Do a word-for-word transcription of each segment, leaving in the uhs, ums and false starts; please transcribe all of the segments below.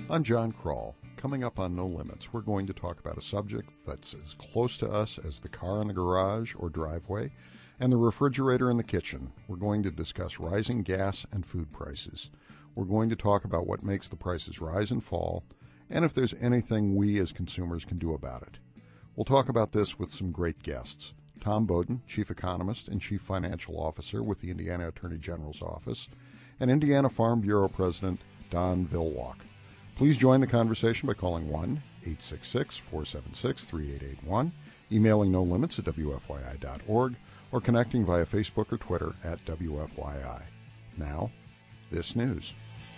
I'm John Kroll. Coming up on No Limits, we're going to talk about a subject that's as close to us as the car in the garage or driveway and the refrigerator in the kitchen. We're going to discuss rising gas and food prices. We're going to talk about what makes the prices rise and fall, and if there's anything we as consumers can do about it. We'll talk about this with some great guests. Tom Bowden, Chief Economist and Chief Financial Officer with the Indiana Attorney General's Office, and Indiana Farm Bureau President Don Vilwalk. Please join the conversation by calling one eight six six, four seven six, three eight eight one, emailing no limits at w f y i dot org, or connecting via Facebook or Twitter at W F Y I. Now, this news.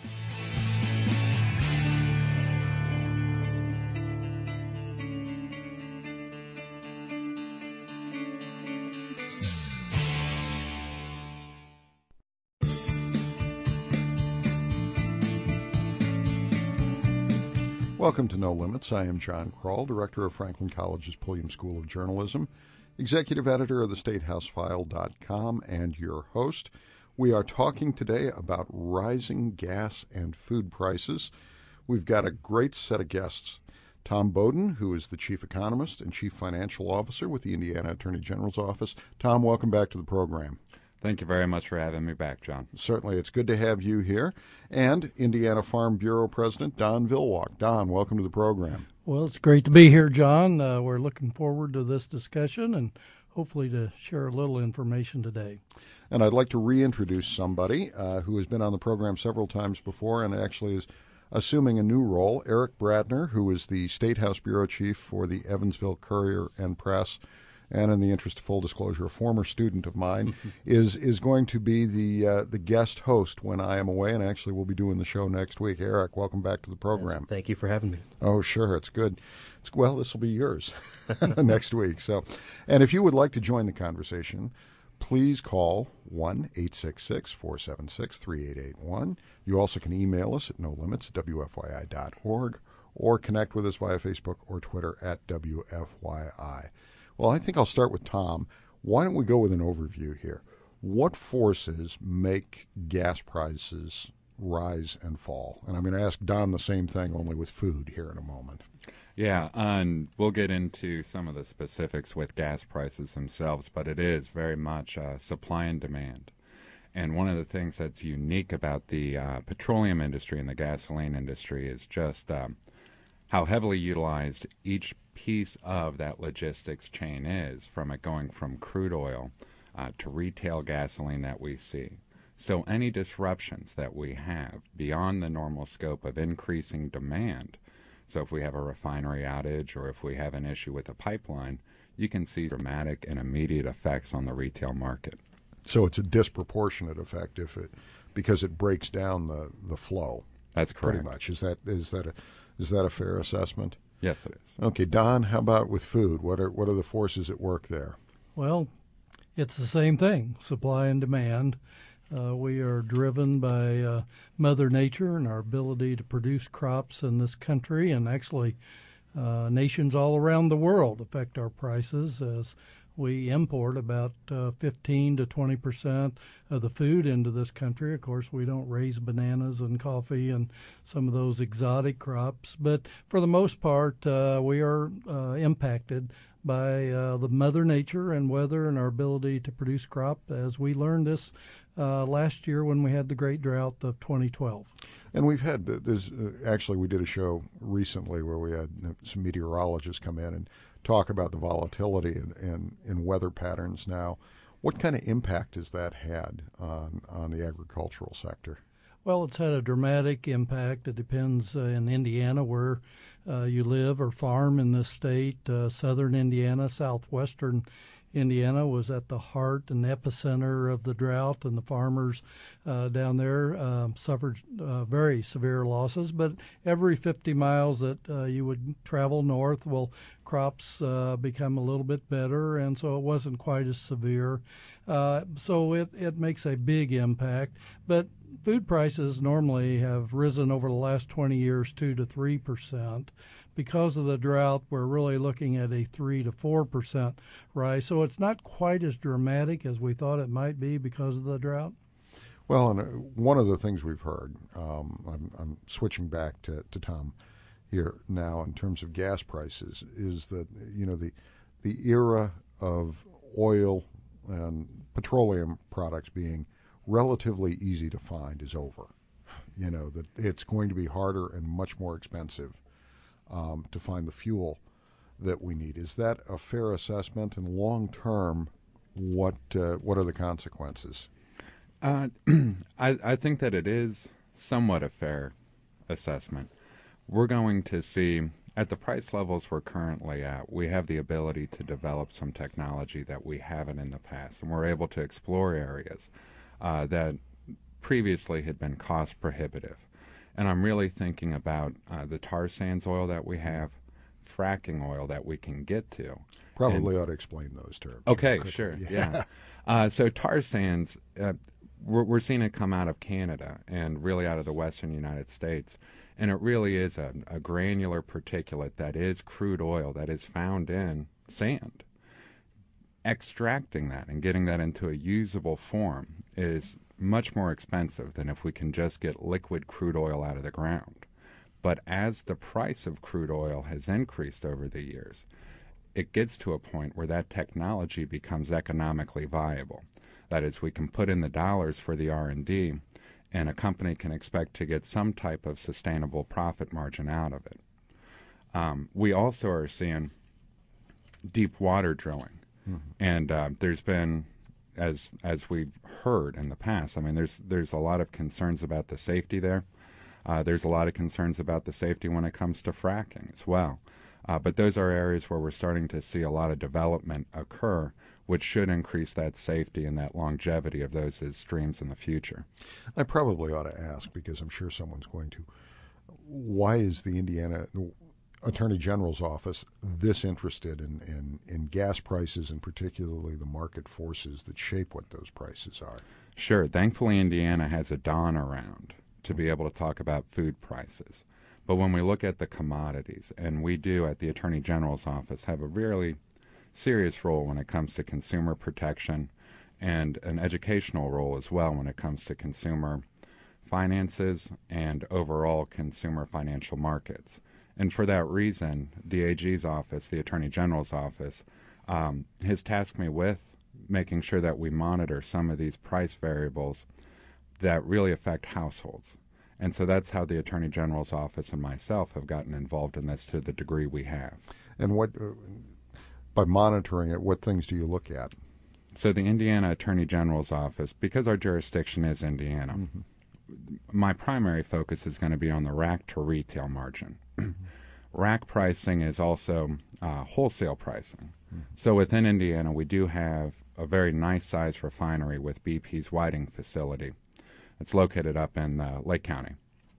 Welcome to No Limits. I am John Kroll, Director of Franklin College's Pulliam School of Journalism, Executive Editor of the State House File dot com, and your host. We are talking today about rising gas and food prices. We've got a great set of guests. Tom Bowden, who is the Chief Economist and Chief Financial Officer with the Indiana Attorney General's Office. Tom, welcome back to the program. Thank you very much for having me back, John. Certainly. It's good to have you here. And Indiana Farm Bureau President Don Vilwalk. Don, welcome to the program. Well, it's great to be here, John. Uh, we're looking forward to this discussion and hopefully to share a little information today. And I'd like to reintroduce somebody uh, who has been on the program several times before and actually is assuming a new role, Eric Bradner, who is the State House Bureau Chief for the Evansville Courier and Press, and in the interest of full disclosure, a former student of mine, is is going to be the uh, the guest host when I am away, and actually we'll be doing the show next week. Eric, welcome back to the program. Thank you for having me. Oh, sure, it's good. It's, well, this will be yours next week. So, and if you would like to join the conversation, please call one eight six six, four seven six, three eight eight one. You also can email us at no limits at w f y i dot org or connect with us via Facebook or Twitter at W F Y I. Well, I think I'll start with Tom. Why don't we go with an overview here? What forces make gas prices rise and fall? And I'm going to ask Don the same thing, only with food here in a moment. Yeah, and we'll get into some of the specifics with gas prices themselves, but it is very much uh, supply and demand. And one of the things that's unique about the uh, petroleum industry and the gasoline industry is just um, how heavily utilized each piece of that logistics chain is, from it going from crude oil uh, to retail gasoline that we see. So any disruptions that we have beyond the normal scope of increasing demand, so if we have a refinery outage or if we have an issue with a pipeline, you can see dramatic and immediate effects on the retail market. So it's a disproportionate effect if it because it breaks down the, the flow. That's correct. Pretty much. Is that is that a is that a fair assessment? Yes, it is. Okay, Don, how about with food? What are what are the forces at work there? Well, it's the same thing, supply and demand. Uh, we are driven by uh, Mother Nature and our ability to produce crops in this country, and actually uh, nations all around the world affect our prices as we import about uh, fifteen to twenty percent of the food into this country. Of course, we don't raise bananas and coffee and some of those exotic crops, but for the most part, uh, we are uh, impacted by uh, the Mother Nature and weather and our ability to produce crop, as we learned this uh, last year when we had the great drought of twenty twelve. And we've had, there's uh, actually we did a show recently where we had some meteorologists come in and talk about the volatility in, in, in weather patterns now. What kind of impact has that had on, on the agricultural sector? Well, it's had a dramatic impact. It depends uh, in Indiana where uh, you live or farm in this state. Uh, southern Indiana, southwestern Indiana was at the heart and epicenter of the drought, and the farmers uh, down there uh, suffered uh, very severe losses. But every fifty miles that uh, you would travel north, well, crops uh, become a little bit better, and so it wasn't quite as severe. Uh, so it, it makes a big impact. But food prices normally have risen over the last twenty years two to three percent. Because of the drought, we're really looking at a three to four percent rise. So it's not quite as dramatic as we thought it might be because of the drought. Well, and uh, one of the things we've heard, um, I'm, I'm switching back to, to Tom here now in terms of gas prices, is that you know the the era of oil and petroleum products being relatively easy to find is over. You know that it's going to be harder and much more expensive um, to find the fuel that we need. Is that a fair assessment? And long term, what uh, what are the consequences? Uh, I, I think that it is somewhat a fair assessment. We're going to see, at the price levels we're currently at, we have the ability to develop some technology that we haven't in the past, and we're able to explore areas uh, that previously had been cost prohibitive. And I'm really thinking about uh, the tar sands oil that we have, fracking oil that we can get to. Probably and, ought to explain those terms. Okay, sure, yeah. yeah. Uh, so tar sands, uh, we're, we're seeing it come out of Canada and really out of the western United States. And it really is a, a granular particulate that is crude oil that is found in sand. Extracting that and getting that into a usable form is much more expensive than if we can just get liquid crude oil out of the ground. But as the price of crude oil has increased over the years, it gets to a point where that technology becomes economically viable. That is, we can put in the dollars for the R and D, and a company can expect to get some type of sustainable profit margin out of it. Um, we also are seeing deep water drilling, mm-hmm. and uh, there's been, as as we've heard in the past, I mean, there's there's a lot of concerns about the safety there. Uh, there's a lot of concerns about the safety when it comes to fracking as well. Uh, but those are areas where we're starting to see a lot of development occur, which should increase that safety and that longevity of those as streams in the future. I probably ought to ask, because I'm sure someone's going to, why is the Indiana Attorney General's office this interested in, in, in gas prices, and particularly the market forces that shape what those prices are? Sure. Thankfully, Indiana has a dawn around to be able to talk about food prices. But when we look at the commodities, and we do at the Attorney General's office have a really serious role when it comes to consumer protection and an educational role as well when it comes to consumer finances and overall consumer financial markets. And for that reason, the A G's office, the Attorney General's office, um, has tasked me with making sure that we monitor some of these price variables that really affect households. And so that's how the Attorney General's office and myself have gotten involved in this to the degree we have. And what, uh, by monitoring it, what things do you look at? So the Indiana Attorney General's office, because our jurisdiction is Indiana, mm-hmm. my primary focus is going to be on the rack to retail margin. Mm-hmm. Rack pricing is also uh, wholesale pricing. Mm-hmm. So within Indiana, we do have a very nice size refinery with B P's Whiting facility. It's located up in uh, Lake County.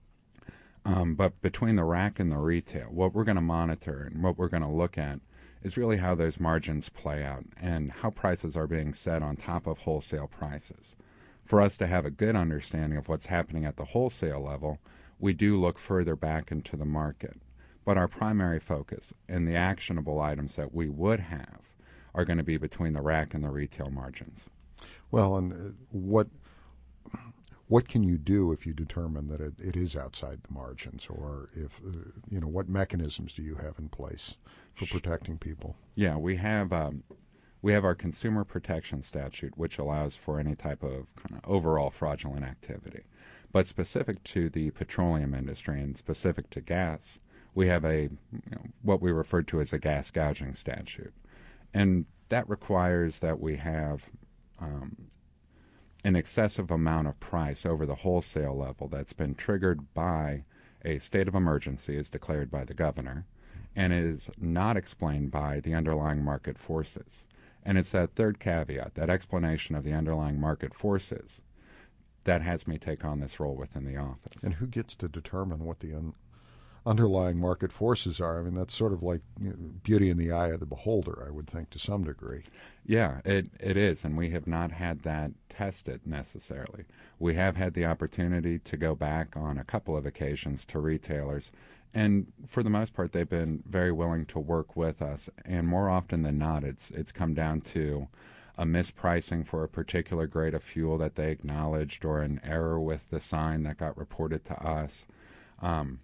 Um, but between the rack and the retail, what we're going to monitor and what we're going to look at is really how those margins play out and how prices are being set on top of wholesale prices. For us to have a good understanding of what's happening at the wholesale level, we do look further back into the market. But our primary focus and the actionable items that we would have are going to be between the rack and the retail margins. Well, and uh, what what can you do if you determine that it, it is outside the margins, or if uh, you know what mechanisms do you have in place for protecting people? Yeah, we have um, we have our consumer protection statute, which allows for any type of kind of overall fraudulent activity. But specific to the petroleum industry and specific to gas, we have a you know, what we refer to as a gas gouging statute, and that requires that we have um, an excessive amount of price over the wholesale level that's been triggered by a state of emergency as declared by the governor and is not explained by the underlying market forces. And it's that third caveat, that explanation of the underlying market forces, that has me take on this role within the office. And who gets to determine what the un- underlying market forces are? I mean, that's sort of like you know, beauty in the eye of the beholder, I would think, to some degree. Yeah, it, it is, and we have not had that tested necessarily. We have had the opportunity to go back on a couple of occasions to retailers, and for the most part, they've been very willing to work with us, and more often than not, it's it's come down to a mispricing for a particular grade of fuel that they acknowledged or an error with the sign that got reported to us. Um,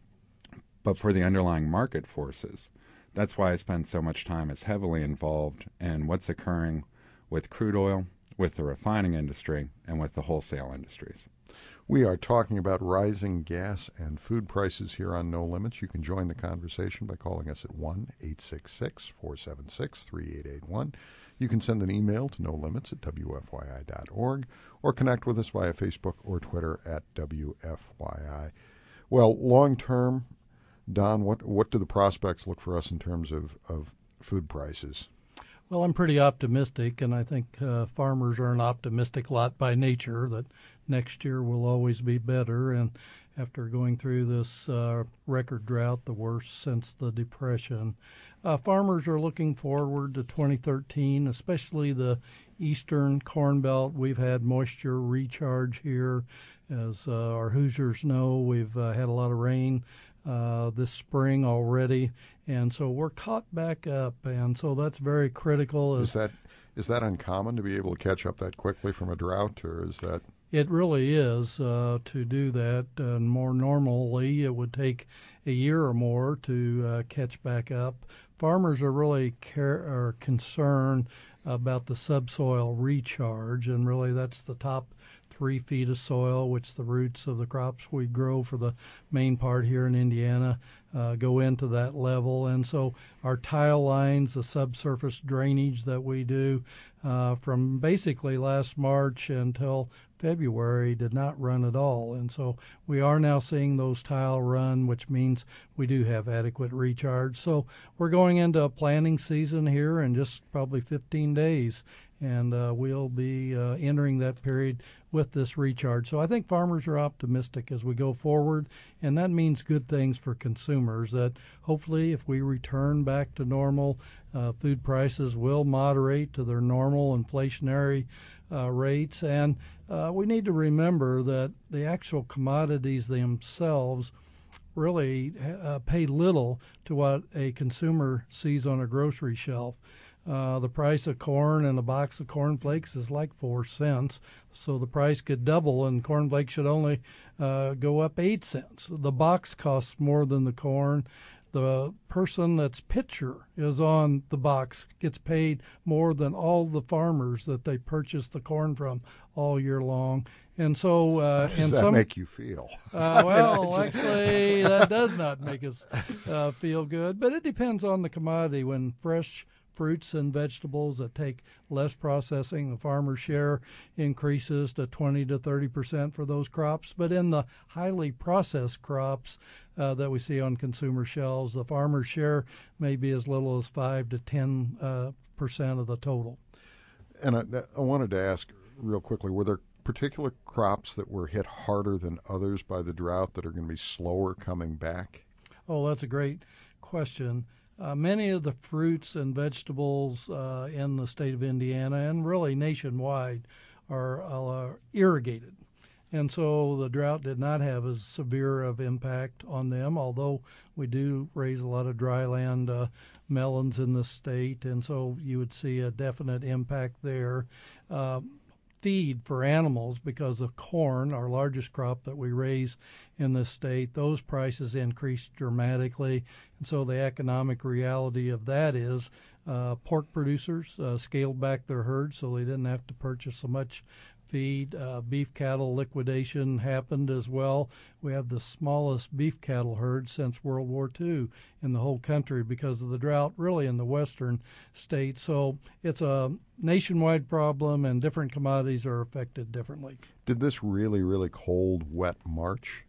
but for the underlying market forces, that's why I spend so much time as heavily involved in what's occurring with crude oil, with the refining industry, and with the wholesale industries. We are talking about rising gas and food prices here on No Limits. You can join the conversation by calling us at one eight six six, four seven six, three eight eight one. You can send an email to no limits at w f y i dot org or connect with us via Facebook or Twitter at W F Y I. Well, long term, Don, what, what do the prospects look for us in terms of, of food prices? Well, I'm pretty optimistic, and I think uh, farmers are an optimistic lot by nature, that next year will always be better. And after going through this uh, record drought, the worst since the Depression, uh, farmers are looking forward to twenty thirteen, especially the eastern Corn Belt. We've had moisture recharge here. As uh, our Hoosiers know, we've uh, had a lot of rain uh, this spring already, and so we're caught back up, and so that's very critical. Is that is that uncommon to be able to catch up that quickly from a drought, or is that? It really is uh, to do that. Uh, more normally, it would take a year or more to uh, catch back up. Farmers are really care are concerned about the subsoil recharge, and really that's the top three feet of soil, which the roots of the crops we grow for the main part here in Indiana uh, go into that level. And so our tile lines, the subsurface drainage that we do uh, from basically last March until February did not run at all. And so we are now seeing those tile run, which means we do have adequate recharge. So we're going into a planting season here in just probably fifteen days. And uh, we'll be uh, entering that period with this recharge. So I think farmers are optimistic as we go forward, and that means good things for consumers, that hopefully if we return back to normal, uh, food prices will moderate to their normal inflationary uh, rates. And uh, we need to remember that the actual commodities themselves really uh, pay little to what a consumer sees on a grocery shelf. Uh, the price of corn and a box of corn flakes is like four cents, so the price could double, and corn flakes should only uh, go up eight cents. The box costs more than the corn. The person that's pitcher is on the box gets paid more than all the farmers that they purchase the corn from all year long. And so, uh, How does and that some, make you feel? Uh, well, actually, that does not make us uh, feel good, but it depends on the commodity. When fresh fruits and vegetables that take less processing, the farmer's share increases to twenty to thirty percent for those crops. But in the highly processed crops uh, that we see on consumer shelves, the farmer's share may be as little as five to ten uh, percent of the total. And I, I wanted to ask real quickly, were there particular crops that were hit harder than others by the drought that are going to be slower coming back? Oh, that's a great question. Uh, many of the fruits and vegetables uh, in the state of Indiana and really nationwide are uh, irrigated. And so the drought did not have as severe of impact on them, although we do raise a lot of dryland uh, melons in the state, and so you would see a definite impact there. Uh, feed for animals, because of corn, our largest crop that we raise in this state, those prices increased dramatically. And so the economic reality of that is uh, pork producers uh, scaled back their herds so they didn't have to purchase so much feed. Uh, beef cattle liquidation happened as well. We have the smallest beef cattle herd since World War Two in the whole country because of the drought, really in the western states. So it's a nationwide problem, and different commodities are affected differently. Did this really, really cold, wet March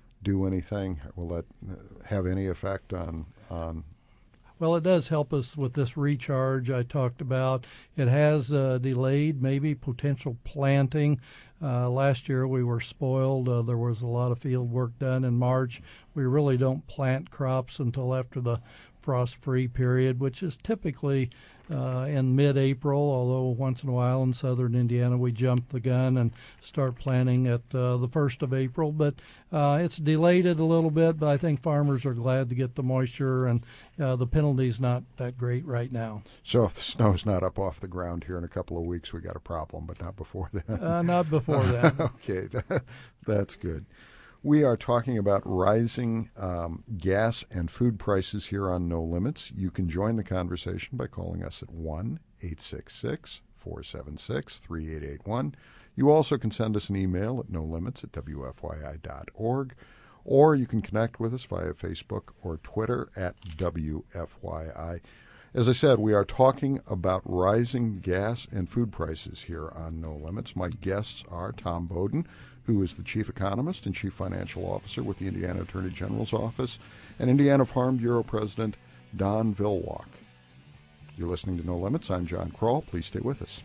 do anything? Will that have any effect on on Well, it does help us with this recharge I talked about. It has uh, delayed maybe potential planting. Uh, last year we were spoiled. Uh, there was a lot of field work done in March. We really don't plant crops until after the frost-free period, which is typically uh, in mid-April, although once in a while in southern Indiana we jump the gun and start planting at uh, the first of April. But uh, it's delayed it a little bit, but I think farmers are glad to get the moisture, and uh, the penalty's not that great right now. So if the snow's not up off the ground here in a couple of weeks, we got a problem, but not before then. Uh, not before then. Okay, that, that's good. We are talking about rising um, gas and food prices here on No Limits. You can join the conversation by calling us at one eight six six, four seven six, three eight eight one. You also can send us an email at no limits at w f y i dot org, or you can connect with us via Facebook or Twitter at W F Y I. As I said, we are talking about rising gas and food prices here on No Limits. My guests are Tom Beaudin, who is the Chief Economist and Chief Financial Officer with the Indiana Attorney General's Office, and Indiana Farm Bureau President Don Vilwalk. You're listening to No Limits. I'm John Kroll. Please stay with us.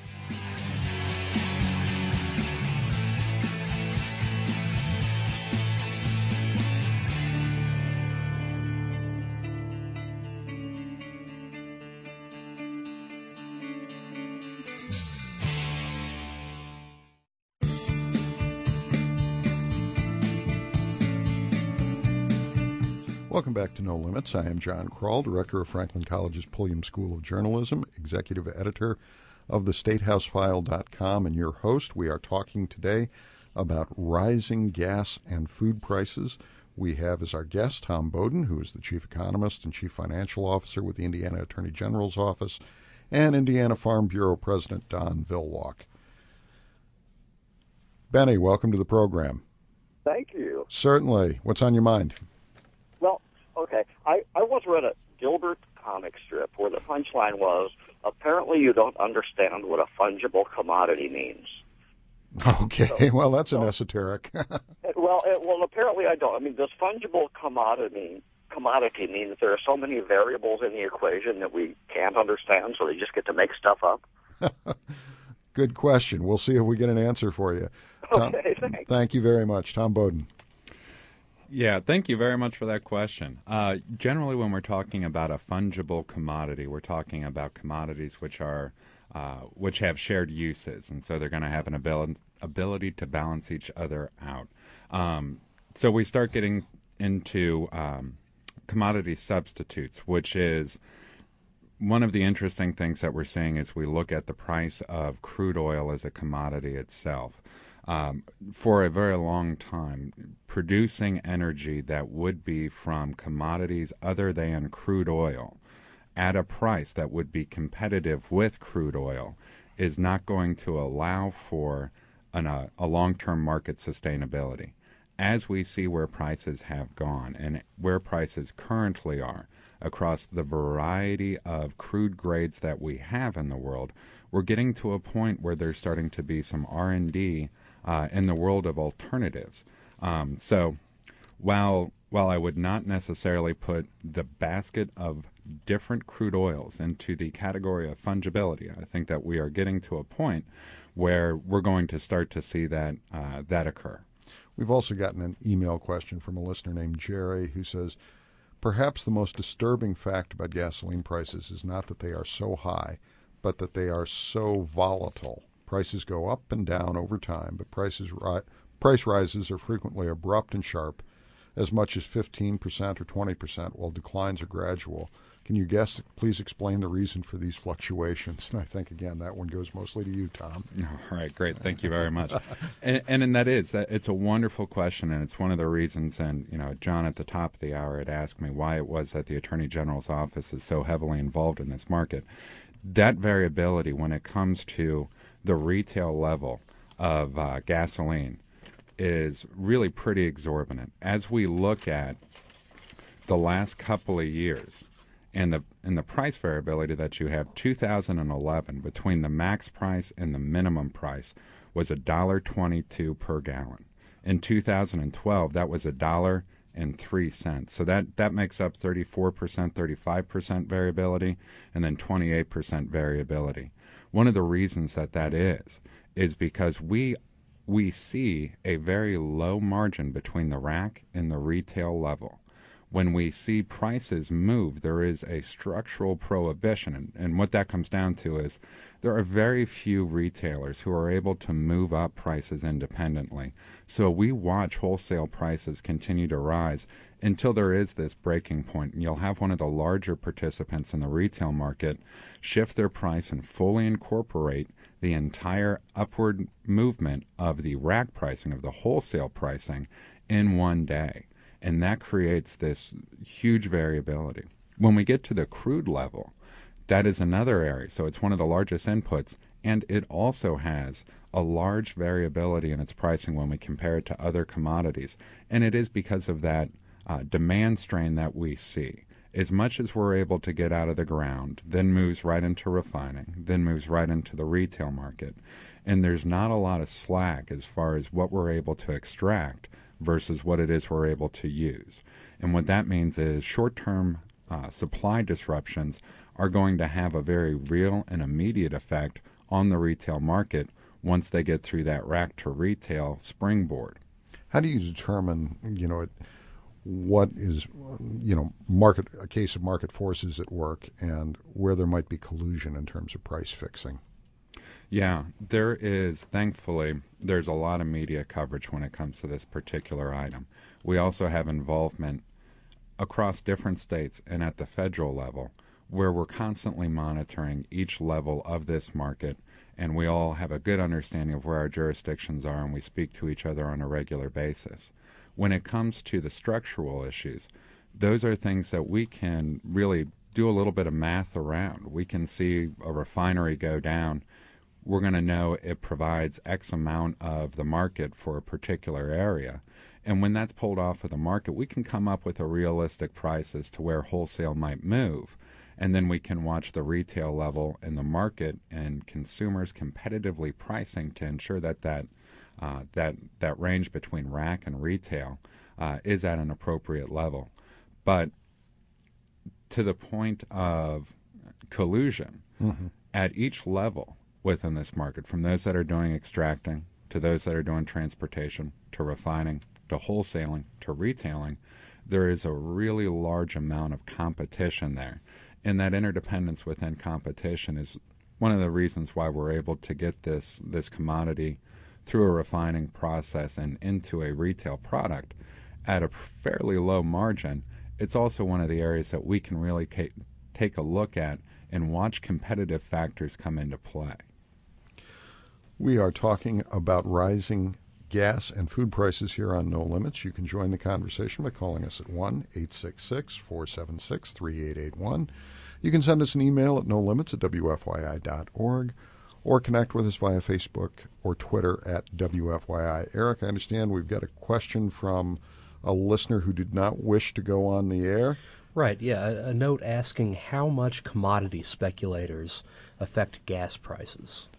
Welcome back to No Limits. I am John Kroll, Director of Franklin College's Pulliam School of Journalism, Executive Editor of the State House File dot com, and your host. We are talking today about rising gas and food prices. We have as our guest Tom Beaudin, who is the Chief Economist and Chief Financial Officer with the Indiana Attorney General's Office, and Indiana Farm Bureau President Don Vilwalk. Benny, welcome to the program. Thank you. Certainly. What's on your mind? Well, okay. I, I once read a Gilbert comic strip where the punchline was, apparently you don't understand what a fungible commodity means. Okay, so, well, that's so, an esoteric. well, it, well, apparently I don't. I mean, does fungible commodity commodity mean that there are so many variables in the equation that we can't understand, so they just get to make stuff up? Good question. We'll see if we get an answer for you. Tom, okay, thanks. Thank you very much. Tom Beaudin. Yeah, thank you very much for that question. Uh, generally, when we're talking about a fungible commodity, we're talking about commodities which are uh, which have shared uses, and so they're going to have an ability ability to balance each other out. Um, so we start getting into um, commodity substitutes, which is one of the interesting things that we're seeing as we look at the price of crude oil as a commodity itself. Um, for a very long time, producing energy that would be from commodities other than crude oil at a price that would be competitive with crude oil is not going to allow for an, uh, a long-term market sustainability. As we see where prices have gone and where prices currently are across the variety of crude grades that we have in the world, we're getting to a point where there's starting to be some R and D uh, in the world of alternatives. Um, so while while I would not necessarily put the basket of different crude oils into the category of fungibility, I think that we are getting to a point where we're going to start to see that uh, that occur. We've also gotten an email question from a listener named Jerry who says, perhaps the most disturbing fact about gasoline prices is not that they are so high, but that they are so volatile. Prices go up and down over time, but prices ri- price rises are frequently abrupt and sharp, as much as fifteen percent or twenty percent, while declines are gradual. Can you guess, please explain the reason for these fluctuations? And I think, again, that one goes mostly to you, Tom. All right, great. Thank you very much. and, and and that is, that it's a wonderful question, and it's one of the reasons, and, you know, John at the top of the hour had asked me why it was that the Attorney General's office is so heavily involved in this market. That variability when it comes to the retail level of uh, gasoline is really pretty exorbitant. As we look at the last couple of years and the and the price variability that you have, two thousand eleven between the max price and the minimum price was one dollar twenty-two per gallon. In two thousand twelve, that was one dollar and three cents. So that, that makes up thirty-four percent, thirty-five percent variability, and then twenty-eight percent variability. One of the reasons that that is, is because we we see a very low margin between the rack and the retail level. when we see prices move, there is a structural prohibition. And, and what that comes down to is there are very few retailers who are able to move up prices independently. So we watch wholesale prices continue to rise until there is this breaking point. And you'll have one of the larger participants in the retail market shift their price and fully incorporate the entire upward movement of the rack pricing, of the wholesale pricing, in one day. And that creates this huge variability. When we get to the crude level, that is another area. So it's one of the largest inputs, and it also has a large variability in its pricing when we compare it to other commodities. And it is because of that uh, demand strain that we see. As much as we're able to get out of the ground, then moves right into refining, then moves right into the retail market. And there's not a lot of slack as far as what we're able to extract versus what it is we're able to use. And what that means is short-term uh, supply disruptions are going to have a very real and immediate effect on the retail market once they get through that rack to retail springboard. How do you determine, you know, it, what is, you know, market a case of market forces at work and where there might be collusion in terms of price fixing? Yeah, there is, thankfully, there's a lot of media coverage when it comes to this particular item. We also have involvement across different states and at the federal level where we're constantly monitoring each level of this market, and we all have a good understanding of where our jurisdictions are, and we speak to each other on a regular basis. When it comes to the structural issues, those are things that we can really do a little bit of math around. We can see a refinery go down. We're going to know it provides X amount of the market for a particular area. And when that's pulled off of the market, we can come up with a realistic price as to where wholesale might move. And then we can watch the retail level and the market and consumers competitively pricing to ensure that that, uh, that, that range between rack and retail uh, is at an appropriate level. But to the point of collusion, mm-hmm. at each level within this market, from those that are doing extracting to those that are doing transportation to refining to wholesaling to retailing, there is a really large amount of competition there. And that interdependence within competition is one of the reasons why we're able to get this, this commodity through a refining process and into a retail product at a fairly low margin. It's also one of the areas that we can really ca- take a look at and watch competitive factors come into play. We are talking about rising gas and food prices here on No Limits. You can join the conversation by calling us at one eight six six, four seven six, three eight eight one. You can send us an email at no limits at w f y i dot org or connect with us via Facebook or Twitter at W F Y I. Eric, I understand we've got a question from a listener who did not wish to go on the air. Right, yeah, a, a note asking how much commodity speculators affect gas prices.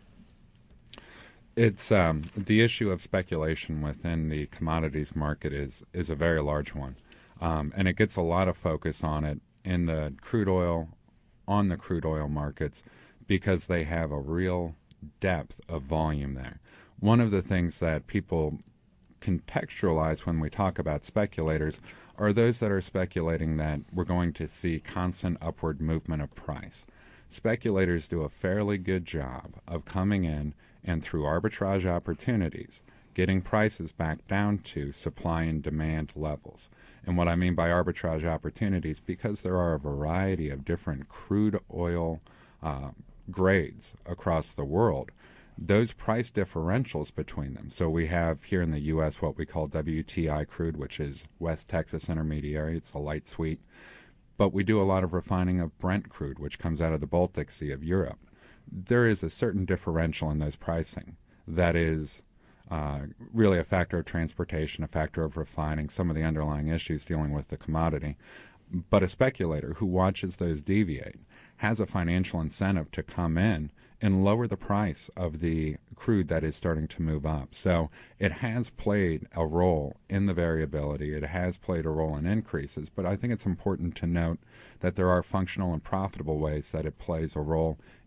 It's um, the issue of speculation within the commodities market is is a very large one, um, and it gets a lot of focus on it in the crude oil, on the crude oil markets, because they have a real depth of volume there. One of the things that people contextualize when we talk about speculators are those that are speculating that we're going to see constant upward movement of price. Speculators do a fairly good job of coming in and through arbitrage opportunities, getting prices back down to supply and demand levels. And what I mean by arbitrage opportunities, because there are a variety of different crude oil uh, grades across the world, those price differentials between them. So we have here in the U S what we call W T I crude, which is West Texas Intermediary. It's a light sweet. But we do a lot of refining of Brent crude, which comes out of the Baltic Sea of Europe. There is a certain differential in those pricing that is uh, really a factor of transportation, a factor of refining, some of the underlying issues dealing with the commodity. But a speculator who watches those deviate has a financial incentive to come in and lower the price of the crude that is starting to move up. So it has played a role in the variability. It has played a role in increases. But I think it's important to note that there are functional and profitable ways that it plays a role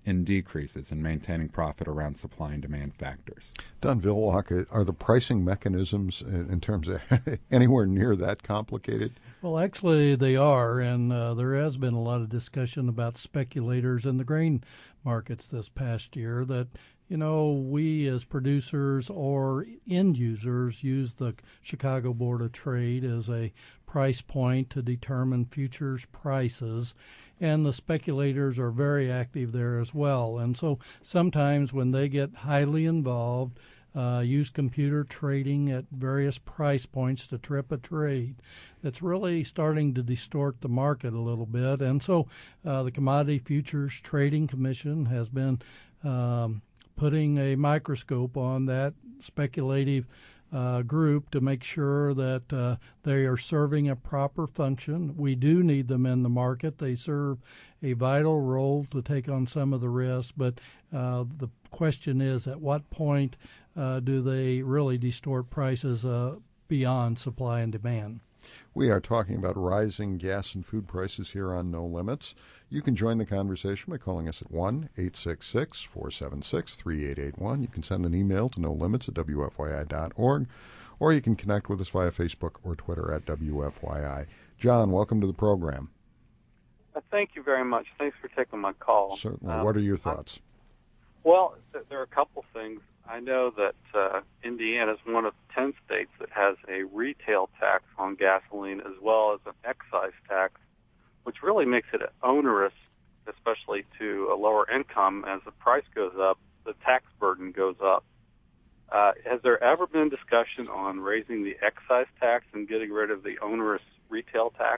in decreases and maintaining profit around supply and demand factors. Don Villock, are the pricing mechanisms in terms of anywhere near that complicated? Well, actually, they are, and uh, there has been a lot of discussion about speculators in the grain markets this past year that, you know, we as producers or end users use the Chicago Board of Trade as a price point to determine futures prices, and the speculators are very active there as well. And so sometimes when they get highly involved, uh, use computer trading at various price points to trip a trade, that's really starting to distort the market a little bit. And so uh, the Commodity Futures Trading Commission has been um, putting a microscope on that speculative uh, group to make sure that uh, they are serving a proper function. We do need them in the market. They serve a vital role to take on some of the risk, but uh, the question is, at what point uh, do they really distort prices uh, beyond supply and demand? We are talking about rising gas and food prices here on No Limits. You can join the conversation by calling us at one eight six six, four seven six, three eight eight one. You can send an email to no limits at w f y i dot org, or you can connect with us via Facebook or Twitter at W F Y I. John, welcome to the program. Uh, thank you very much. Thanks for taking my call. Certainly. Um, what are your thoughts? I, well, th- there are a couple things. I know that uh, Indiana is one of ten states that has a retail tax on gasoline as well as an excise tax, which really makes it onerous, especially to a lower income. As the price goes up, the tax burden goes up. Uh, has there ever been discussion on raising the excise tax and getting rid of the onerous retail tax?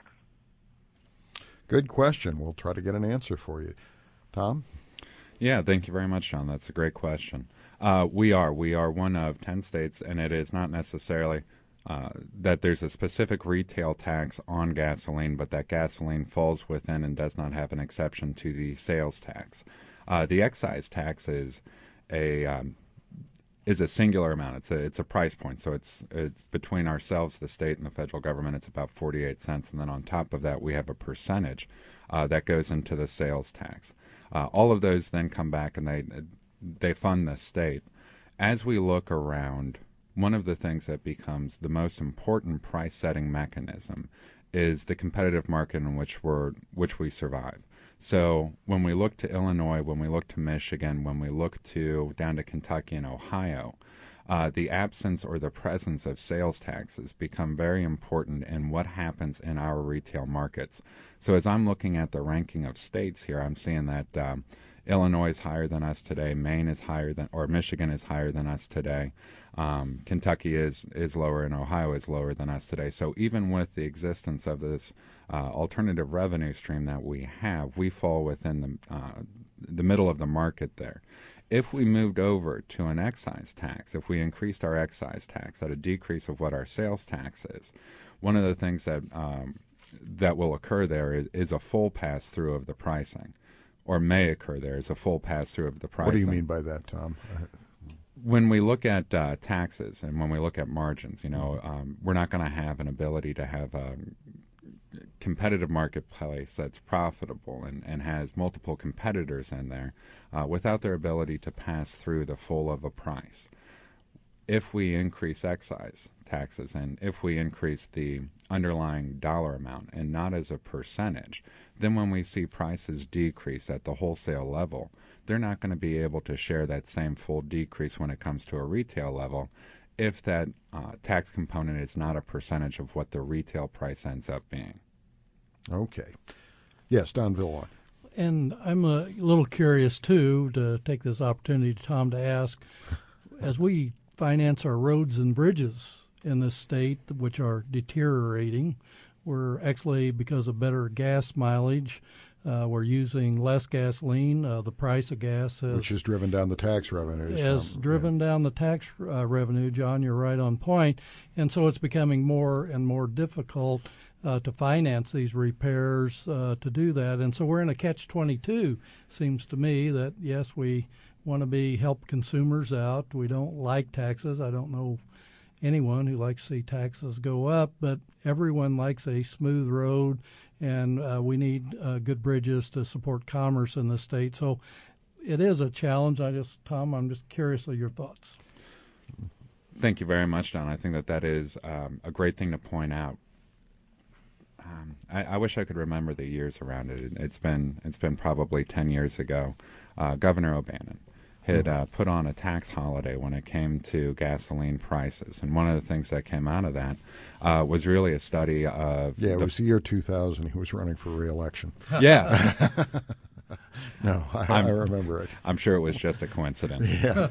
Good question. We'll try to get an answer for you. Tom? Yeah, thank you very much, John. That's a great question. Uh, we are. We are one of ten states, and it is not necessarily uh, that there's a specific retail tax on gasoline, but that gasoline falls within and does not have an exception to the sales tax. Uh, the excise tax is a um, is a singular amount. It's a it's a price point, so it's it's between ourselves, the state, and the federal government. It's about forty-eight cents, and then on top of that, we have a percentage uh, that goes into the sales tax. Uh, all of those then come back and they they fund the state. As we look around, one of the things that becomes the most important price-setting mechanism is the competitive market in which we're which we survive. So when we look to Illinois, when we look to Michigan, when we look to down to Kentucky and Ohio, uh, the absence or the presence of sales taxes become very important in what happens in our retail markets. So as I'm looking at the ranking of states here, I'm seeing that um, Illinois is higher than us today, Maine is higher than, or Michigan is higher than us today, um, Kentucky is is lower, and Ohio is lower than us today. So even with the existence of this uh, alternative revenue stream that we have, we fall within the uh, the middle of the market there. If we moved over to an excise tax, if we increased our excise tax at a decrease of what our sales tax is, one of the things that um, that will occur there is, is a full pass-through of the pricing, or may occur there is a full pass-through of the pricing. What do you mean by that, Tom? When we look at uh, taxes and when we look at margins, you know, um, we're not going to have an ability to have a competitive marketplace that's profitable and, and has multiple competitors in there uh, without their ability to pass through the full of a price. If we increase excise taxes and if we increase the underlying dollar amount and not as a percentage, then when we see prices decrease at the wholesale level, they're not going to be able to share that same full decrease when it comes to a retail level if that uh, tax component is not a percentage of what the retail price ends up being. Okay. Yes, Don Villock. And I'm a little curious, too, to take this opportunity, Tom, to ask, as we finance our roads and bridges in this state, which are deteriorating, we're actually, because of better gas mileage, uh, we're using less gasoline. Uh, the price of gas has, which has driven down the tax revenues. Has from, driven yeah. down the tax uh, revenue, John. You're right on point. And so it's becoming more and more difficult uh, to finance these repairs uh, to do that. And so we're in a catch twenty-two, seems to me, that, yes, we want to be help consumers out. We don't like taxes. I don't know anyone who likes to see taxes go up, but everyone likes a smooth road, and uh, we need uh, good bridges to support commerce in the state. So it is a challenge. I just, Tom, I'm just curious of your thoughts. Thank you very much, Don. I think that that is um, a great thing to point out. Um, I, I wish I could remember the years around it. It's been it's been probably ten years ago. Uh, Governor O'Bannon had uh, put on a tax holiday when it came to gasoline prices, and one of the things that came out of that uh, was really a study of. Yeah, it the, was the year two thousand. He was running for re-election. Yeah. No, I, I remember it. I'm sure it was just a coincidence. Yeah.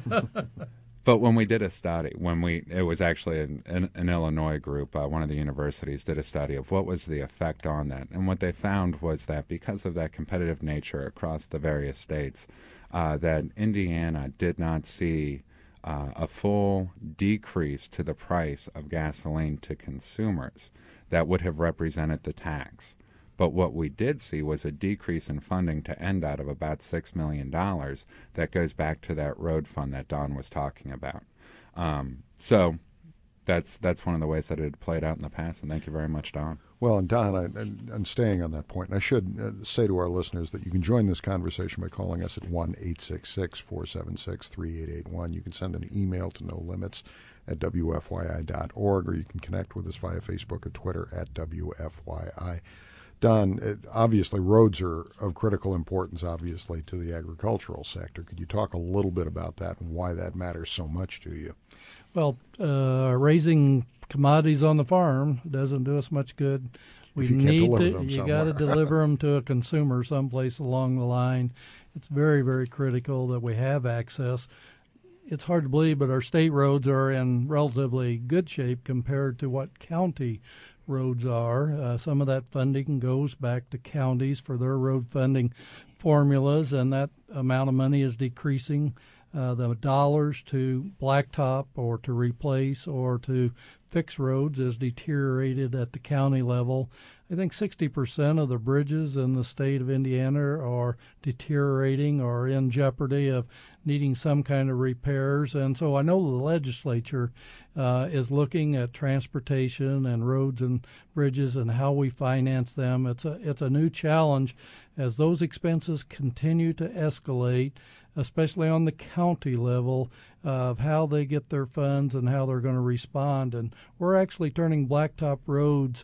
But when we did a study, when we, it was actually an, an, an Illinois group, uh, one of the universities did a study of what was the effect on that. And what they found was that because of that competitive nature across the various states, uh, that Indiana did not see uh, a full decrease to the price of gasoline to consumers that would have represented the tax. But what we did see was a decrease in funding to N D O T of about six million dollars that goes back to that road fund that Don was talking about. Um, so that's that's one of the ways that it had played out in the past, and thank you very much, Don. Well, and Don, I, and, and staying on that point, and I should uh, say to our listeners that you can join this conversation by calling us at one eight six six, four seven six, three eight eight one. You can send an email to no limits at W F Y I dot org, or you can connect with us via Facebook or Twitter at W F Y I. Don, it, obviously roads are of critical importance, obviously, to the agricultural sector. Could you talk a little bit about that and why that matters so much to you? Well, uh, raising commodities on the farm doesn't do us much good. We you need to, them you got to deliver them to a consumer someplace along the line. It's very, very critical that we have access. It's hard to believe, but our state roads are in relatively good shape compared to what county roads are. Uh, some of that funding goes back to counties for their road funding formulas, and that amount of money is decreasing. Uh, the dollars to blacktop or to replace or to fix roads is deteriorated at the county level. I think sixty percent of the bridges in the state of Indiana are deteriorating or in jeopardy of needing some kind of repairs. And so I know the legislature uh, is looking at transportation and roads and bridges and how we finance them. It's a it's a new challenge as those expenses continue to escalate, especially on the county level, uh, of how they get their funds and how they're going to respond. And we're actually turning blacktop roads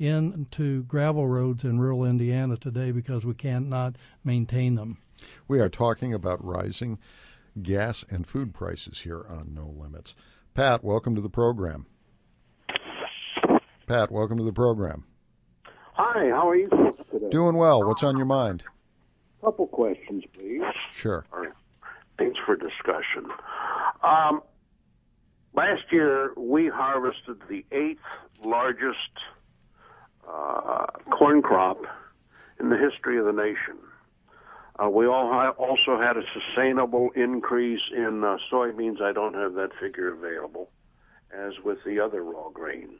into gravel roads in rural Indiana today because we cannot maintain them. We are talking about rising gas and food prices here on No Limits. Pat, welcome to the program. Pat, welcome to the program. Hi, how are you today? Doing well. What's on your mind? Couple questions, please. Sure. All right. Thanks for discussion. Um, last year, we harvested the eighth largest uh, corn crop in the history of the nation. Uh, we all ha- also had a sustainable increase in uh, soybeans. I don't have that figure available, as with the other raw grains.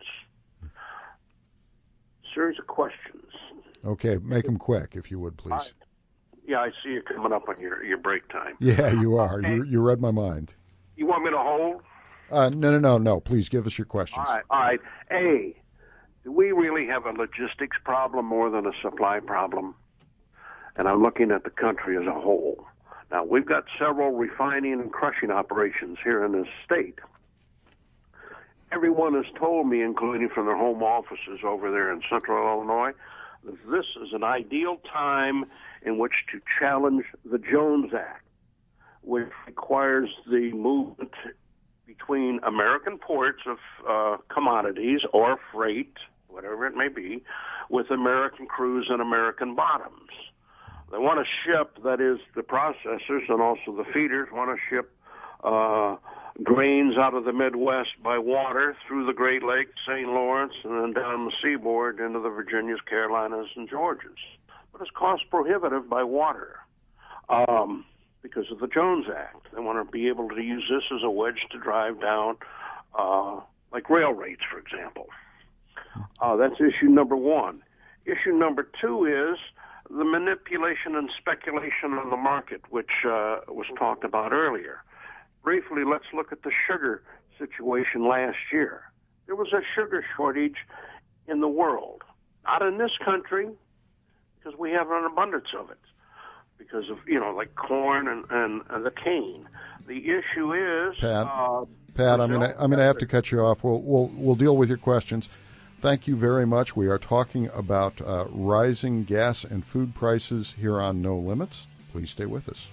Series of questions. Okay, make them quick, if you would, please. I, yeah, I see you coming up on your, your break time. Yeah, you are. Okay. You, you read my mind. You want me to hold? Uh, no, no, no, no. Please give us your questions. All right, all right. A, do we really have a logistics problem more than a supply problem? And I'm looking at the country as a whole. Now, we've got several refining and crushing operations here in this state. Everyone has told me, including from their home offices over there in central Illinois, that this is an ideal time in which to challenge the Jones Act, which requires the movement between American ports of uh, commodities or freight, whatever it may be, with American crews and American bottoms. They want to ship, that is, the processors and also the feeders want to ship uh, grains out of the Midwest by water through the Great Lakes, Saint Lawrence, and then down the seaboard into the Virginias, Carolinas, and Georgias. But it's cost prohibitive by water um, because of the Jones Act. They want to be able to use this as a wedge to drive down, uh, like rail rates, for example. Uh, that's issue number one. Issue number two is the manipulation and speculation on the market, which uh, was talked about earlier. Briefly, let's look at the sugar situation last year. There was a sugar shortage in the world. Not in this country, because we have an abundance of it. because of, you know, like corn and, and, and the cane. The issue is... Pat, uh, Pat I'm going to I'm going to have to cut you off. We'll, we'll, we'll deal with your questions. Thank you very much. We are talking about uh, rising gas and food prices here on No Limits. Please stay with us.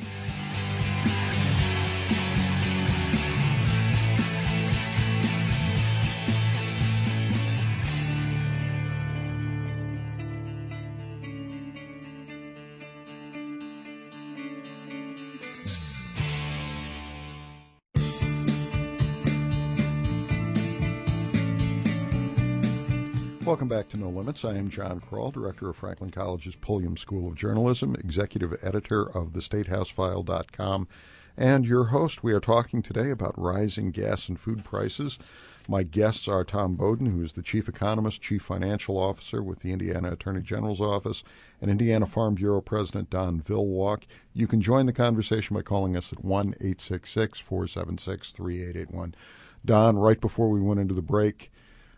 Welcome back to No Limits. I am John Kroll, Director of Franklin College's Pulliam School of Journalism, Executive Editor of the State House File dot com, and your host. We are talking today about rising gas and food prices. My guests are Tom Bowden, who is the Chief Economist, Chief Financial Officer with the Indiana Attorney General's Office, and Indiana Farm Bureau President Don Vilwalk. You can join the conversation by calling us at one eight six six, four seven six, three eight eight one. Don, right before we went into the break,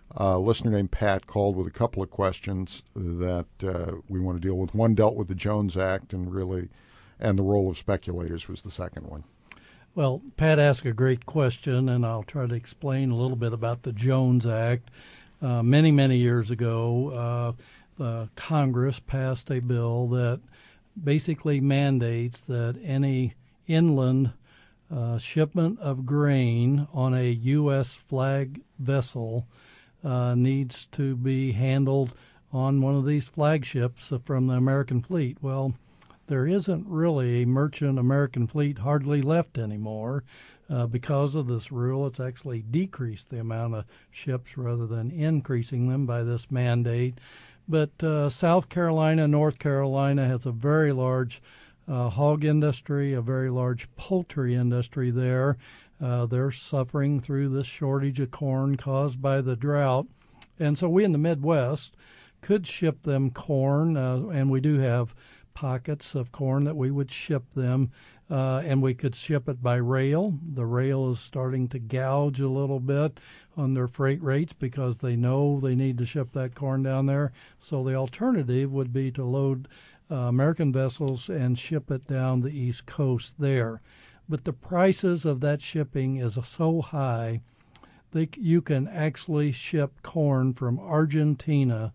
a listener named Pat called with a couple of questions that uh, we want to deal with. One dealt with the Jones Act and really, and the role of speculators was the second one. Well, Pat asked a great question, and I'll try to explain a little bit about the Jones Act. Uh, many, many years ago, uh, the Congress passed a bill that basically mandates that any inland uh, shipment of grain on a U S flag vessel Uh, needs to be handled on one of these flagships from the American fleet. Well, there isn't really a merchant American fleet hardly left anymore. Uh, because of this rule, it's actually decreased the amount of ships rather than increasing them by this mandate. But uh, South Carolina, North Carolina has a very large uh, hog industry, a very large poultry industry there. Uh, they're suffering through this shortage of corn caused by the drought. And so we in the Midwest could ship them corn, uh, and we do have pockets of corn that we would ship them, uh, and we could ship it by rail. The rail is starting to gouge a little bit on their freight rates because they know they need to ship that corn down there. So the alternative would be to load uh, American vessels and ship it down the East Coast there. But the prices of that shipping is so high that you can actually ship corn from Argentina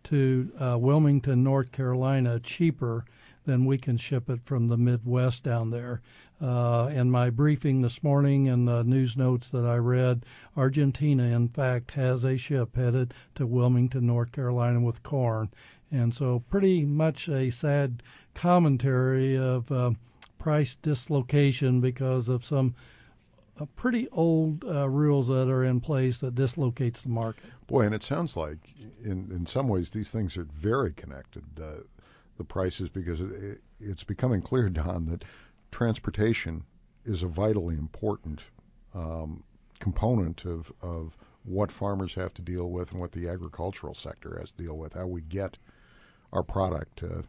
to uh, Wilmington, North Carolina cheaper than we can ship it from the Midwest down there. Uh, in my briefing this morning and the news notes that I read, Argentina, in fact, has a ship headed to Wilmington, North Carolina with corn. And so pretty much a sad commentary of uh, price dislocation because of some uh, pretty old uh, rules that are in place that dislocates the market. Boy, and it sounds like in in some ways these things are very connected, uh, the prices, because it, it's becoming clear, Don, that transportation is a vitally important um, component of, of what farmers have to deal with and what the agricultural sector has to deal with, how we get our product uh,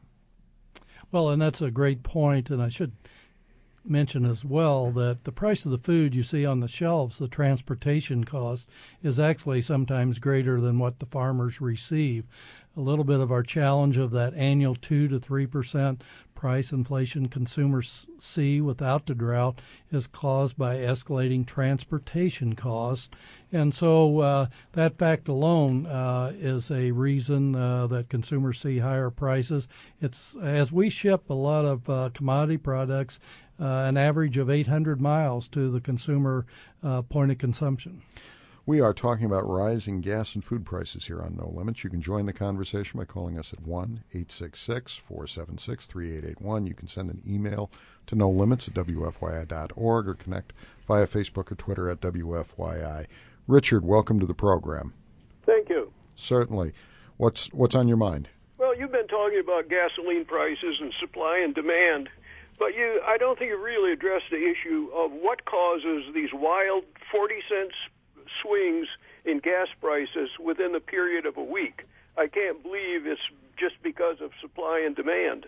Well, and that's a great point, and I should mention as well that the price of the food you see on the shelves, the transportation cost, is actually sometimes greater than what the farmers receive. A little bit of our challenge of that annual two to three percent price inflation consumers see without the drought is caused by escalating transportation costs. And so uh, that fact alone uh, is a reason uh, that consumers see higher prices. It's as we ship a lot of uh, commodity products, uh, an average of eight hundred miles to the consumer uh, point of consumption. We are talking about rising gas and food prices here on No Limits. You can join the conversation by calling us at one eight six six, four seven six, three eight eight one. You can send an email to no limits at w f y i dot org or connect via Facebook or Twitter at W F Y I. Richard, welcome to the program. Thank you. Certainly. What's what's on your mind? Well, you've been talking about gasoline prices and supply and demand, but you I don't think you really addressed the issue of what causes these wild forty cents swings in gas prices within the period of a week. I can't believe it's just because of supply and demand.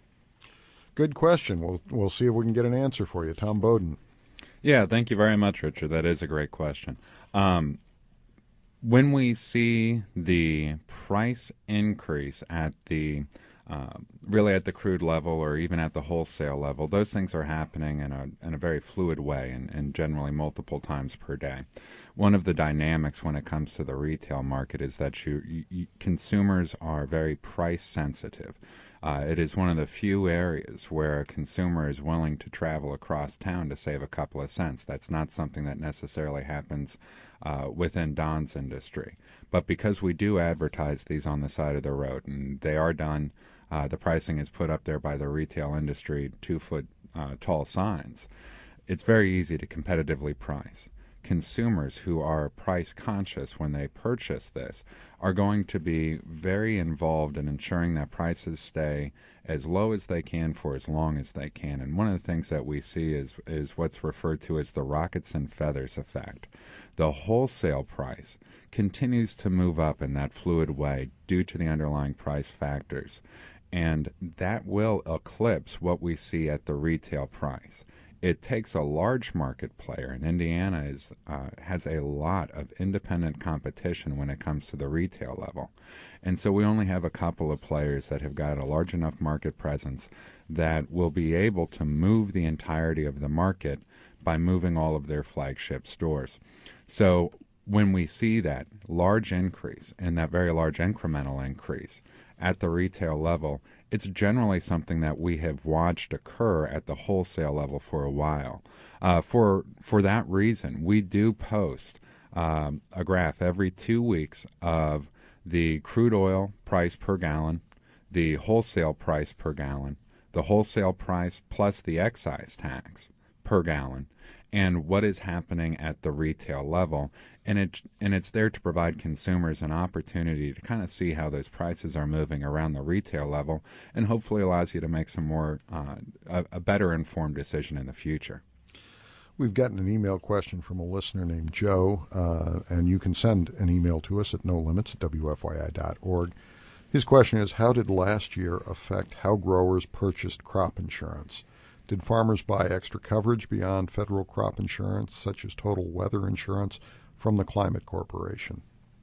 Good question. We'll we'll see if we can get an answer for you. Tom Bowden. Yeah, thank you very much, Richard. That is a great question. Um, when we see the price increase at the uh, really at the crude level or even at the wholesale level. Those things are happening in a in a very fluid way and, and generally multiple times per day. One of the dynamics when it comes to the retail market is that you, you consumers are very price sensitive. Uh, it is one of the few areas where a consumer is willing to travel across town to save a couple of cents. That's not something that necessarily happens uh, within Don's industry. But because we do advertise these on the side of the road, and they are done, uh, the pricing is put up there by the retail industry, two-foot uh, tall signs, it's very easy to competitively price. Consumers who are price conscious when they purchase this are going to be very involved in ensuring that prices stay as low as they can for as long as they can. And one of the things that we see is is what's referred to as the rockets and feathers effect. The wholesale price continues to move up in that fluid way due to the underlying price factors, and that will eclipse what we see at the retail price. It takes a large market player, and Indiana is, uh, has a lot of independent competition when it comes to the retail level. And so we only have a couple of players that have got a large enough market presence that will be able to move the entirety of the market by moving all of their flagship stores. So when we see that large increase and that very large incremental increase at the retail level, it's generally something that we have watched occur at the wholesale level for a while. Uh, for for that reason, we do post um, a graph every two weeks of the crude oil price per gallon, the wholesale price per gallon, the wholesale price plus the excise tax per gallon, and what is happening at the retail level. And it and it's there to provide consumers an opportunity to kind of see how those prices are moving around the retail level, and hopefully allows you to make some more uh, a, a better informed decision in the future. We've gotten an email question from a listener named Joe, uh, and you can send an email to us at no limits at w f y i dot org. His question is, how did last year affect how growers purchased crop insurance? Did farmers buy extra coverage beyond federal crop insurance, such as total weather insurance, from the Climate Corporation?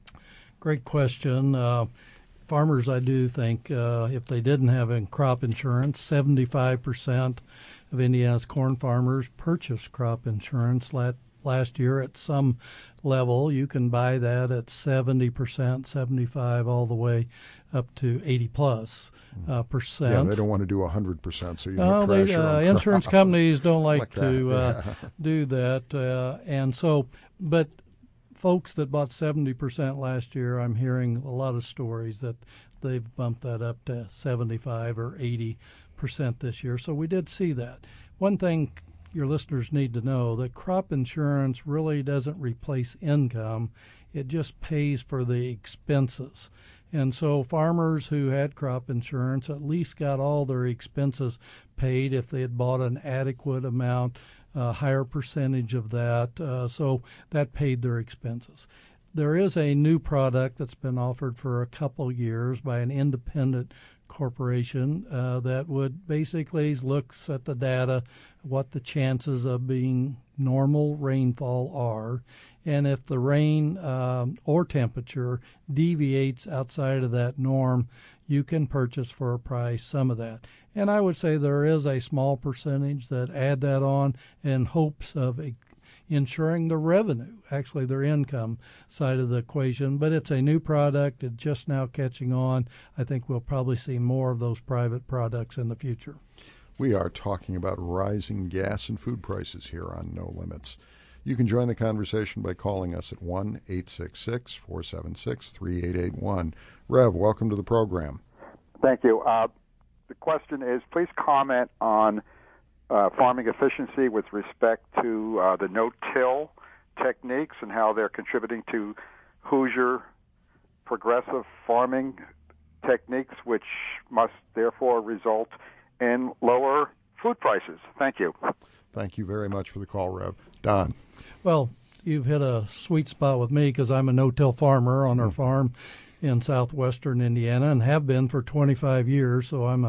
Great question. Uh, farmers, I do think, uh, if they didn't have a crop insurance, seventy-five percent of Indiana's corn farmers purchased crop insurance last, last year at some level. You can buy that at seventy percent, seventy-five, all the way up to eighty plus uh, percent. Yeah, they don't want to do one hundred percent, so you don't no, trash they, your uh, own insurance crop. companies don't like, like to that, uh, yeah. do that. Uh, and so, but folks that bought seventy percent last year, I'm hearing a lot of stories that they've bumped that up to seventy-five or eighty percent this year. So we did see that. One thing your listeners need to know, that crop insurance really doesn't replace income. It just pays for the expenses. And so farmers who had crop insurance at least got all their expenses paid if they had bought an adequate amount, a higher percentage of that. Uh, so that paid their expenses. There is a new product that's been offered for a couple years by an independent corporation uh, that would basically looks at the data, what the chances of being normal rainfall are, and if the rain um, or temperature deviates outside of that norm, you can purchase for a price some of that. And I would say there is a small percentage that add that on in hopes of a ensuring the revenue, actually their income side of the equation. But it's a new product. It's just now catching on. I think we'll probably see more of those private products in the future. We are talking about rising gas and food prices here on No Limits. You can join the conversation by calling us at one eight six six, four seven six, three eight eight one. Rev, welcome to the program. Thank you. Uh, the question is, please comment on Uh, farming efficiency with respect to uh, the no-till techniques and how they're contributing to Hoosier progressive farming techniques, which must therefore result in lower food prices. Thank you. Thank you very much for the call, Rev. Don. Well, you've hit a sweet spot with me because I'm a no-till farmer on our farm in southwestern Indiana and have been for twenty-five years, so I'm a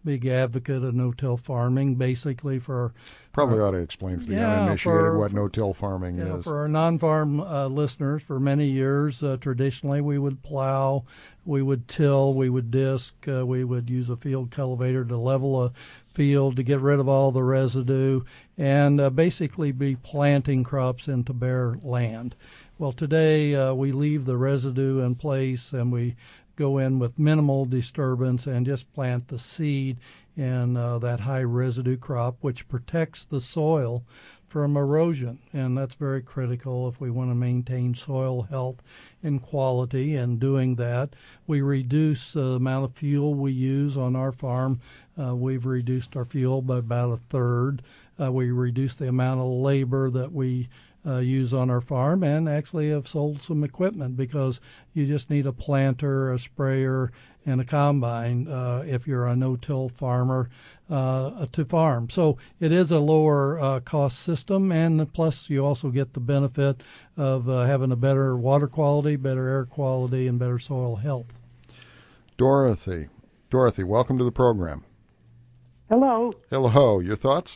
big advocate of no-till farming, basically for Probably our, ought to explain to the yeah, uninitiated for, what for, no-till farming yeah, is. For our non-farm uh, listeners, for many years, uh, traditionally we would plow, we would till, we would disc, uh, we would use a field cultivator to level a field to get rid of all the residue, and uh, basically be planting crops into bare land. Well, today uh, we leave the residue in place and we go in with minimal disturbance and just plant the seed in uh, that high residue crop, which protects the soil from erosion. And that's very critical if we want to maintain soil health and quality. And doing that, we reduce the amount of fuel we use on our farm. Uh, we've reduced our fuel by about a third. Uh, we reduce the amount of labor that we Uh, use on our farm, and actually have sold some equipment because you just need a planter, a sprayer, and a combine uh, if you're a no-till farmer uh, to farm. So it is a lower uh, cost system, and plus you also get the benefit of uh, having a better water quality, better air quality, and better soil health. Dorothy, Dorothy, welcome to the program. Hello. Hello. Your thoughts?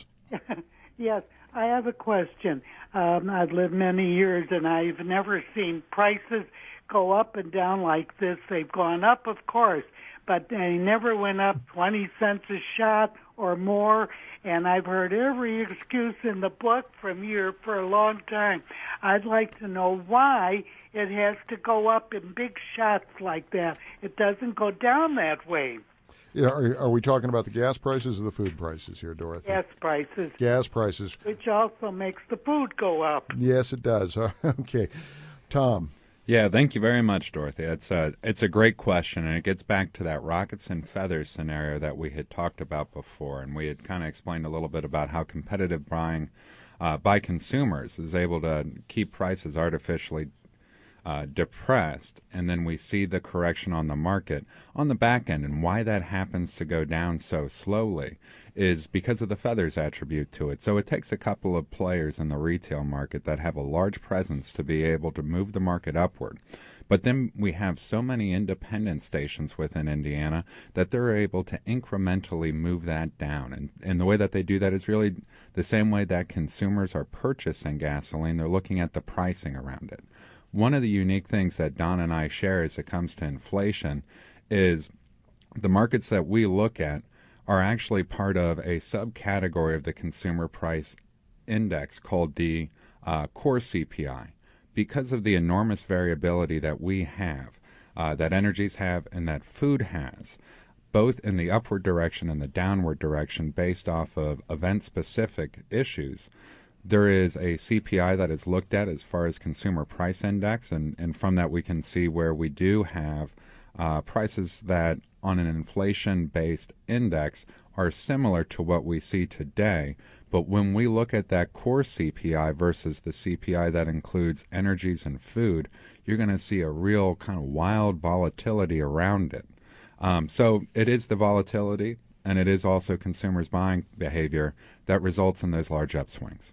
Yes, I have a question. Um, I've lived many years, and I've never seen prices go up and down like this. They've gone up, of course, but they never went up twenty cents a shot or more, and I've heard every excuse in the book from you for a long time. I'd like to know why it has to go up in big shots like that. It doesn't go down that way. Yeah, are, are we talking about the gas prices or the food prices here, Dorothy? Gas prices. Gas prices. Which also makes the food go up. Yes, it does. Okay. Tom. Yeah, thank you very much, Dorothy. It's a, it's a great question, and it gets back to that rockets and feathers scenario that we had talked about before, and we had kind of explained a little bit about how competitive buying uh, by consumers is able to keep prices artificially Uh, depressed, and then we see the correction on the market on the back end. And why that happens to go down so slowly is because of the feathers attribute to it. So it takes a couple of players in the retail market that have a large presence to be able to move the market upward. But then we have so many independent stations within Indiana that they're able to incrementally move that down. And, and the way that they do that is really the same way that consumers are purchasing gasoline. They're looking at the pricing around it. One of the unique things that Don and I share as it comes to inflation is the markets that we look at are actually part of a subcategory of the consumer price index called the uh, core C P I. Because of the enormous variability that we have, uh, that energies have, and that food has, both in the upward direction and the downward direction based off of event-specific issues, there is a C P I that is looked at as far as consumer price index, and, and from that we can see where we do have uh, prices that on an inflation-based index are similar to what we see today. But when we look at that core C P I versus the C P I that includes energies and food, you're going to see a real kind of wild volatility around it. Um, so it is the volatility, and it is also consumers' buying behavior that results in those large upswings.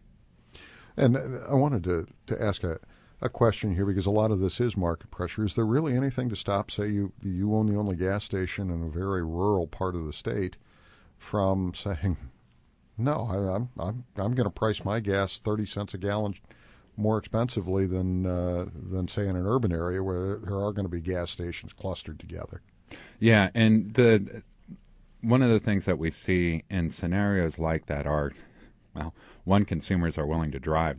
And I wanted to, to ask a, a question here, because a lot of this is market pressure. Is there really anything to stop, say, you, you own the only gas station in a very rural part of the state, from saying, no, I, I'm I'm I'm going to price my gas thirty cents a gallon more expensively than uh, than say in an urban area where there are going to be gas stations clustered together? Yeah, and the one of the things that we see in scenarios like that are, well, one, consumers are willing to drive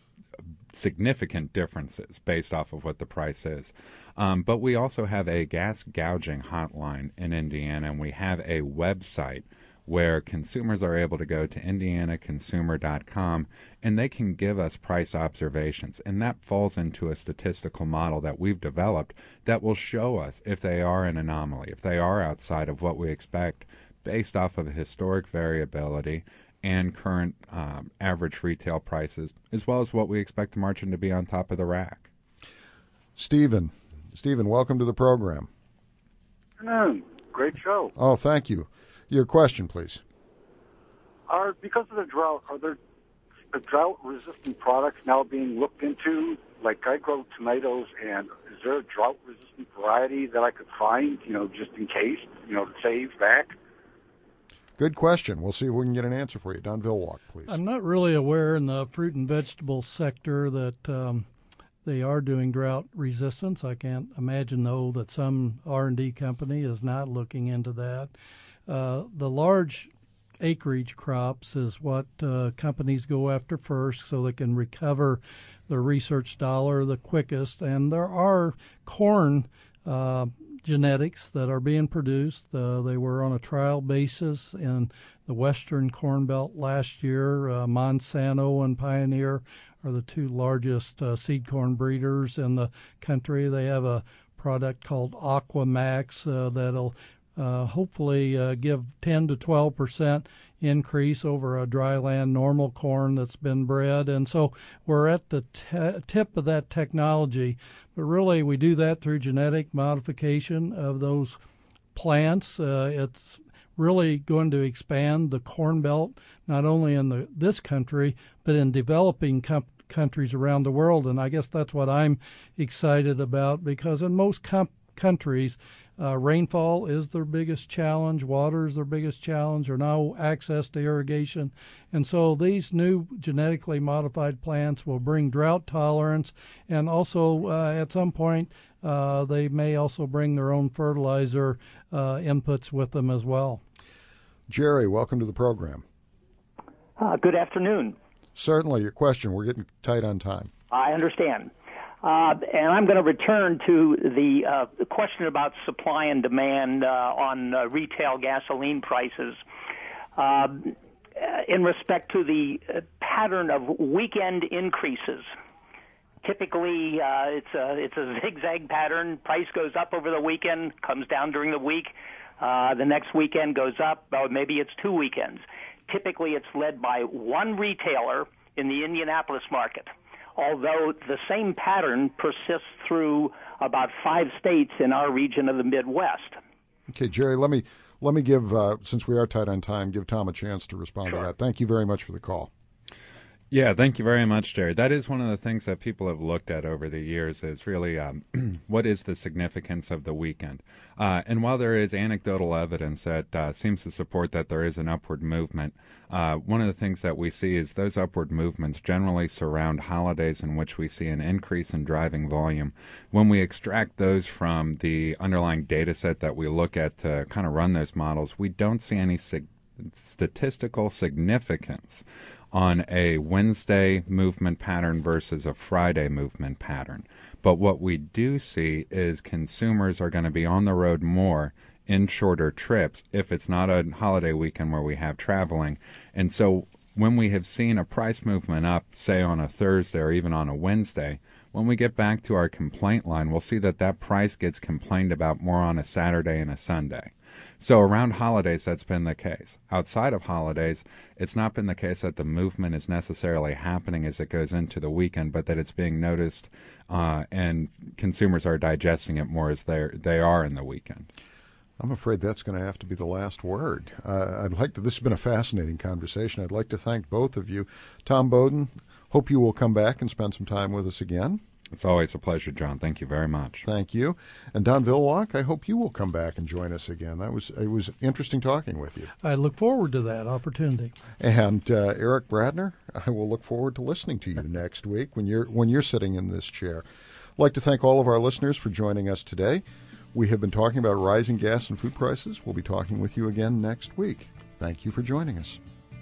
significant differences based off of what the price is. Um, but we also have a gas gouging hotline in Indiana, and we have a website where consumers are able to go to indiana consumer dot com, and they can give us price observations. And that falls into a statistical model that we've developed that will show us if they are an anomaly, if they are outside of what we expect based off of historic variability and current um, average retail prices, as well as what we expect the margin to be on top of the rack. Stephen, Stephen, welcome to the program. Mm, great show. Oh, thank you. Your question, please. Are because of the drought, are there drought-resistant products now being looked into? Like, I grow tomatoes, and is there a drought-resistant variety that I could find, you know, just in case, you know, to save back? Good question. We'll see if we can get an answer for you. Don Vilwalk, please. I'm not really aware in the fruit and vegetable sector that um, they are doing drought resistance. I can't imagine, though, that some R and D company is not looking into that. Uh, the large acreage crops is what uh, companies go after first so they can recover their research dollar the quickest. And there are corn uh, genetics that are being produced. Uh, they were on a trial basis in the western corn belt last year. Uh, Monsanto and Pioneer are the two largest uh, seed corn breeders in the country. They have a product called Aquamax uh, that'll uh, hopefully uh, give ten to twelve percent increase over a dryland normal corn that's been bred. And so we're at the t- tip of that technology. But really, we do that through genetic modification of those plants. Uh, it's really going to expand the corn belt, not only in the, this country, but in developing com- countries around the world. And I guess that's what I'm excited about, because in most com- countries, uh, rainfall is their biggest challenge, water is their biggest challenge, or no access to irrigation. And so these new genetically modified plants will bring drought tolerance, and also uh, at some point uh, they may also bring their own fertilizer uh, inputs with them as well. Jerry, welcome to the program. Uh, good afternoon. Certainly, your question. We're getting tight on time. I understand. Uh, and I'm going to return to the, uh, the question about supply and demand uh, on uh, retail gasoline prices. Uh, in respect to the uh, pattern of weekend increases, typically uh, it's a it's a zigzag pattern. Price goes up over the weekend, comes down during the week. Uh, the next weekend goes up, or maybe it's two weekends. Typically, it's led by one retailer in the Indianapolis market, although the same pattern persists through about five states in our region of the Midwest. Okay, Jerry, let me let me give, uh, since we are tight on time, give Tom a chance to respond Sure. to that. Thank you very much for the call. Yeah, thank you very much, Jerry. That is one of the things that people have looked at over the years is really um, what is the significance of the weekend. Uh, and while there is anecdotal evidence that uh, seems to support that there is an upward movement, uh, one of the things that we see is those upward movements generally surround holidays in which we see an increase in driving volume. When we extract those from the underlying data set that we look at to kind of run those models, we don't see any sig- statistical significance on a Wednesday movement pattern versus a Friday movement pattern. But what we do see is consumers are going to be on the road more in shorter trips if it's not a holiday weekend where we have traveling. And so when we have seen a price movement up, say on a Thursday or even on a Wednesday, when we get back to our complaint line, we'll see that that price gets complained about more on a Saturday and a Sunday. So around holidays, that's been the case. Outside of holidays, it's not been the case that the movement is necessarily happening as it goes into the weekend, but that it's being noticed uh, and consumers are digesting it more as they they are in the weekend. I'm afraid that's going to have to be the last word. Uh, I'd like to. This has been a fascinating conversation. I'd like to thank both of you. Tom Bowden, hope you will come back and spend some time with us again. It's always a pleasure, John. Thank you very much. Thank you. And Don Vilwalk, I hope you will come back and join us again. That was it was interesting talking with you. I look forward to that opportunity. And uh, Eric Bradner, I will look forward to listening to you next week when you're when you're sitting in this chair. I'd like to thank all of our listeners for joining us today. We have been talking about rising gas and food prices. We'll be talking with you again next week. Thank you for joining us.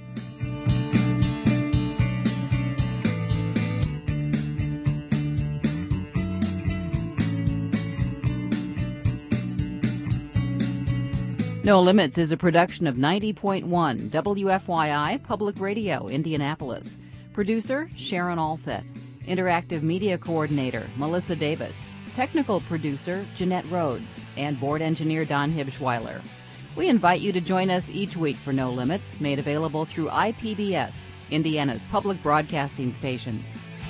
No Limits is a production of ninety point one W F Y I Public Radio, Indianapolis. Producer, Sharon Alsett. Interactive Media Coordinator, Melissa Davis. Technical Producer, Jeanette Rhodes. And Board Engineer, Don Hibschweiler. We invite you to join us each week for No Limits, made available through I P B S, Indiana's public broadcasting stations.